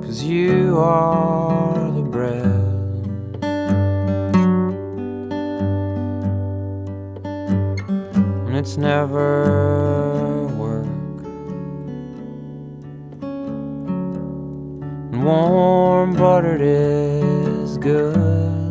'cause you are the bread. And it's never work, and warm buttered is good.